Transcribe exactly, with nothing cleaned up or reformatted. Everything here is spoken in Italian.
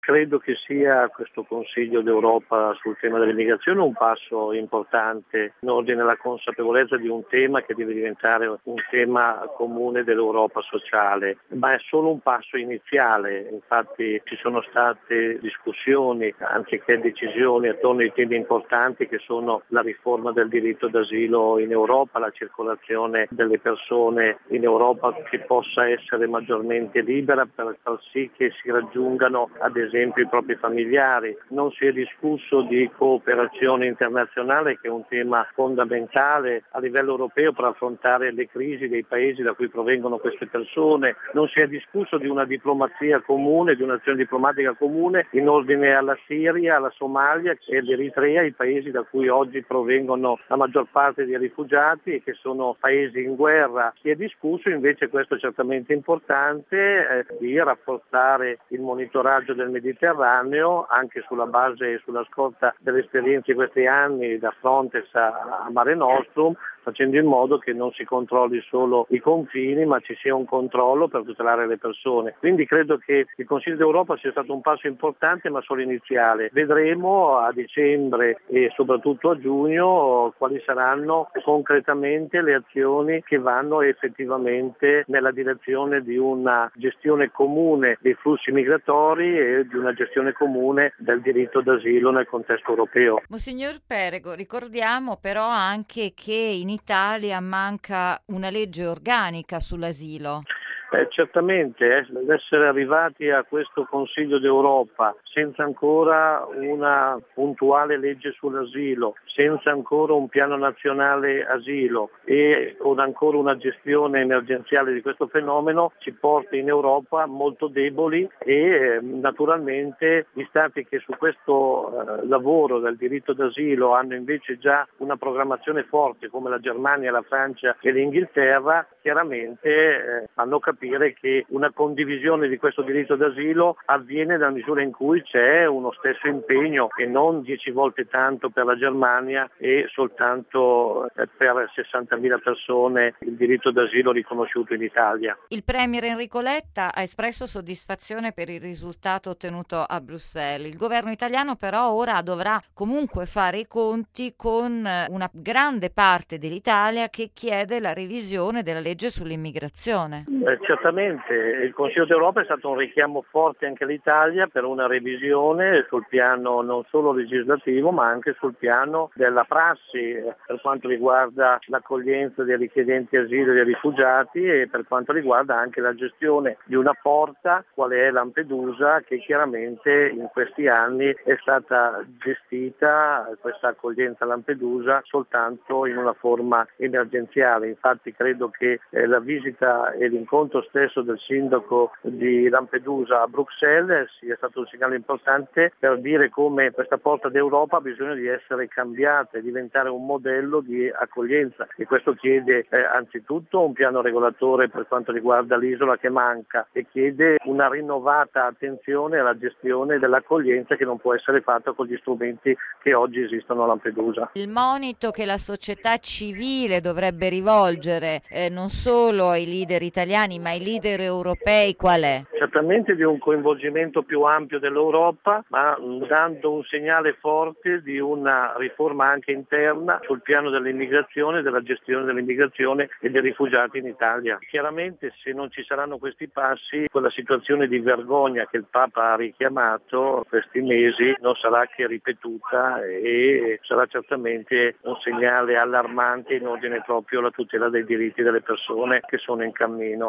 Credo che sia questo Consiglio d'Europa sul tema dell'immigrazione un passo importante in ordine alla consapevolezza di un tema che deve diventare un tema comune dell'Europa sociale, ma è solo un passo iniziale. Infatti ci sono state discussioni, anziché decisioni, attorno ai temi importanti che sono la riforma del diritto d'asilo in Europa, la circolazione delle persone in Europa che possa essere maggiormente libera per far sì che si raggiungano ad esempio i propri familiari. Non si è discusso di cooperazione internazionale, che è un tema fondamentale a livello europeo per affrontare le crisi dei paesi da cui provengono queste persone. Non si è discusso di una diplomazia comune, di un'azione diplomatica comune in ordine alla Siria, alla Somalia e all'Eritrea, i paesi da cui oggi provengono la maggior parte dei rifugiati e che sono paesi in guerra. Si è discusso invece, questo è certamente importante, eh, di rafforzare il monitoraggio del Mediterraneo anche sulla base e sulla scorta delle esperienze di questi anni da Frontex a, a Mare Nostrum, facendo in modo che non si controlli solo i confini ma ci sia un controllo per tutelare le persone. Quindi credo che il Consiglio d'Europa sia stato un passo importante ma solo iniziale. Vedremo a dicembre e soprattutto a giugno quali saranno concretamente le azioni che vanno effettivamente nella direzione di una gestione comune dei flussi migratori e di una gestione comune del diritto d'asilo nel contesto europeo. Monsignor Perego, ricordiamo però anche che in Italia manca una legge organica sull'asilo. Eh, certamente eh, essere arrivati a questo Consiglio d'Europa senza ancora una puntuale legge sull'asilo, senza ancora un piano nazionale asilo e con ancora una gestione emergenziale di questo fenomeno ci porta in Europa molto deboli e eh, naturalmente gli Stati che su questo eh, lavoro del diritto d'asilo hanno invece già una programmazione forte come la Germania, la Francia e l'Inghilterra chiaramente eh, hanno capito che una condivisione di questo diritto d'asilo avviene nella misura in cui c'è uno stesso impegno e non dieci volte tanto per la Germania e soltanto per sessantamila persone il diritto d'asilo riconosciuto in Italia. Il Premier Enrico Letta ha espresso soddisfazione per il risultato ottenuto a Bruxelles. Il governo italiano però ora dovrà comunque fare i conti con una grande parte dell'Italia che chiede la revisione della legge sull'immigrazione. Eh, certamente il Consiglio d'Europa è stato un richiamo forte anche all'Italia per una revisione sul piano non solo legislativo ma anche sul piano della prassi eh, per quanto riguarda l'accoglienza dei richiedenti asilo e dei rifugiati e per quanto riguarda anche la gestione di una porta quale è Lampedusa, che chiaramente in questi anni è stata gestita questa accoglienza a Lampedusa soltanto in una forma emergenziale. Infatti credo che eh, la visita e l'incontro stesso del sindaco di Lampedusa a Bruxelles sia stato un segnale importante per dire come questa porta d'Europa ha bisogno di essere cambiata e diventare un modello di accoglienza e questo chiede eh, anzitutto un piano regolatore per quanto riguarda l'isola che manca e chiede una rinnovata attenzione alla gestione dell'accoglienza che non può essere fatta con gli strumenti che oggi esistono a Lampedusa. Il monito che la società civile dovrebbe rivolgere eh, non solo ai leader italiani ma ai leader europei qual è? Certamente di un coinvolgimento più ampio dell'Europa, ma dando un segnale forte di una riforma anche interna sul piano dell'immigrazione, della gestione dell'immigrazione e dei rifugiati in Italia. Chiaramente se non ci saranno questi passi, quella situazione di vergogna che il Papa ha richiamato questi mesi non sarà che ripetuta e sarà certamente un segnale allarmante in ordine proprio alla tutela dei diritti delle persone che sono in cammino.